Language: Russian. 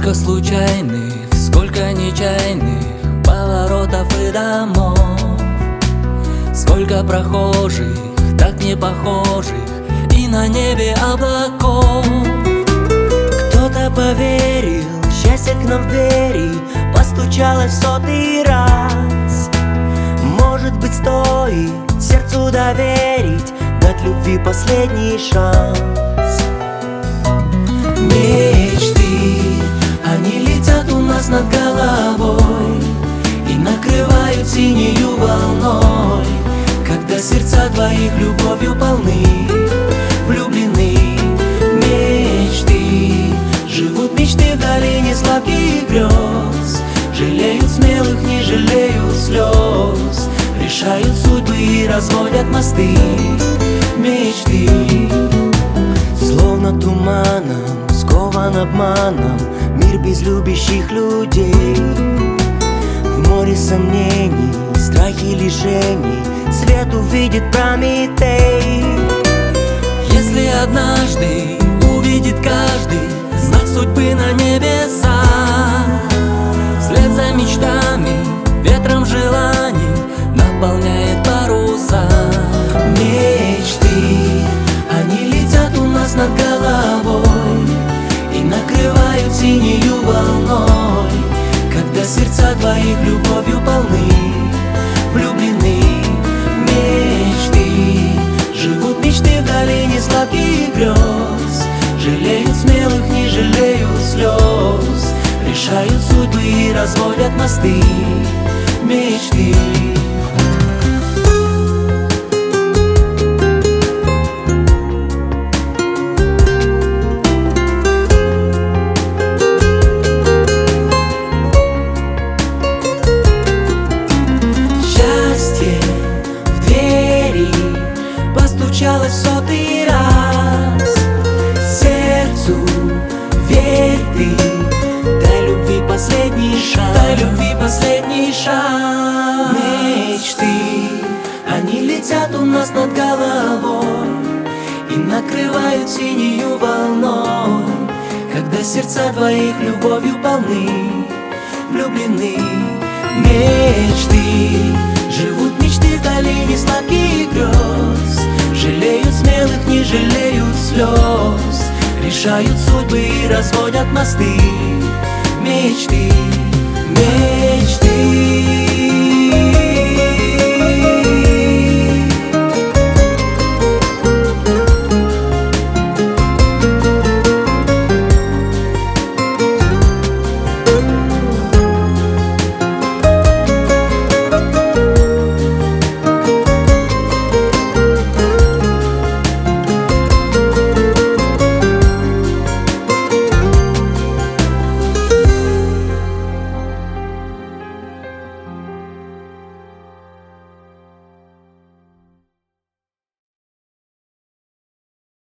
Сколько случайных, сколько нечаянных поворотов и домов, сколько прохожих, так не похожих, и на небе облаков. Кто-то поверил, счастье к нам в двери постучалось в 100-й раз. Может быть, стоит сердцу доверить, дать любви последний шанс. Мечты, они летят у нас над головой и накрывают синею волной, когда сердца двоих любовью полны, влюблены. Мечты, живут мечты в долине сладких грез, жалеют смелых, не жалеют слез, решают судьбы и разводят мосты. Мечты, словно туманом, скован обманом мир без любящих людей. В море сомнений, страхи, лишений свет увидит Прометей. Если однажды увидит каждый знак судьбы на небесах, вслед за мечтами, ветром желаний наполняет паруса. Мечты, они летят у нас над головой и накрывают синею волной, когда сердца двоих любовью полны, влюблены. Мечты, живут мечты в долине сладких грез, жалеют смелых, не жалеют слез, решают судьбы и разводят мосты. Мечты. Постучалась в 100-й раз, сердцу верь ты, дай любви последний шанс, дай любви последний шанс. Мечты, они летят у нас над головой и накрывают синею волной, когда сердца двоих любовью полны, влюблены. Мечты, живут мечты в долине сладких грез, жалеют смелых, не жалеют слез, решают судьбы и разводят мосты. Мечты, мечты.